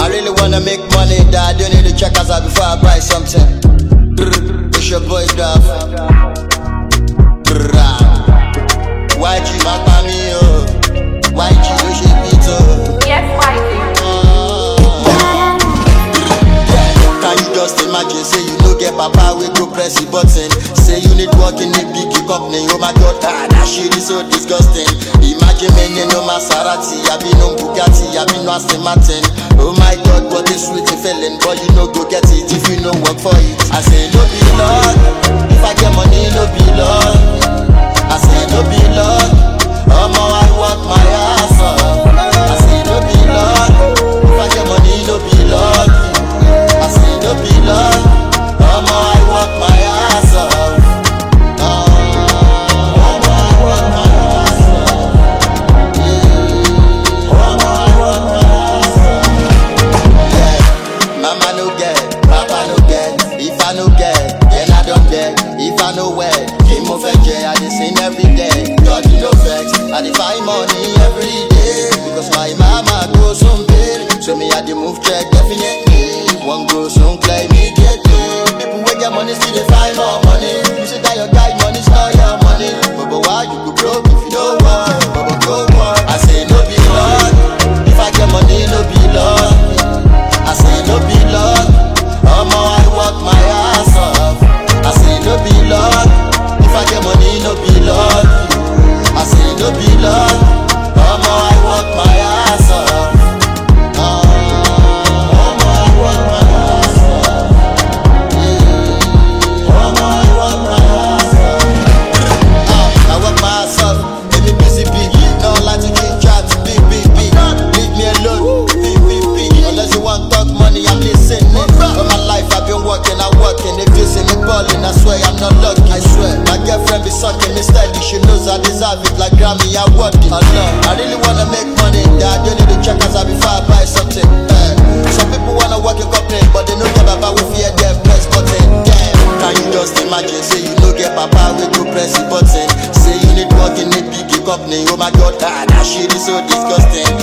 really wanna make money, dad. You need to check us out before I buy something. It's your boy Duff. YG Mapami, oh. YG Yoshibito. Yes, YG. Can you just imagine, say you no get papa, we go press the button. Say you need work in a big company, oh my god, that shit is so disgusting. Imagine me, no Maserati, I be no Bugatti, I be no Aston Martin. Oh my god, what a sweet feeling, but you no go get it if you no work for it. I say no be luck, if I get money, no be luck. I say no be luck, I work my ass off. I say no be luck, if I get money, no be luck. I say no be luck, I work my ass off. Mama no get, papa no get. If I no get, then I don't get. If I no wear, keep mo fetch, I dey sing every day. God you no vex, I dey find money every day. Because my mama go some pay, so me I dey move check definitely. One go some play immediately. People wey get money still dey find more money. You say that your guy money's not your money, but why you go broke if you don't want? But go work. I say no be luck, if I get money no be luck. I say no be luck, I work my ass off. I say no be luck, if I get money no be luck. I say no be luck, I work my ass off. I work my ass off. I work my ass off. I work my ass off, let me busy big. No like to keep chat, big. Leave me alone, big. Unless you want talk money, I'm listening. For my life, I've been working. If you see me balling, I swear I'm not lucky. I swear, my girlfriend be sucking me steady. She knows I deserve it like Grammy, I want it. I really wanna make money, dad. You need to check us out before I buy something. Some people wanna work in company, but they know get papa with fear them press button. Damn, can you just imagine? Say you no get papa, we go press the button. Say you need work in a big company, oh my god, that shit is so disgusting.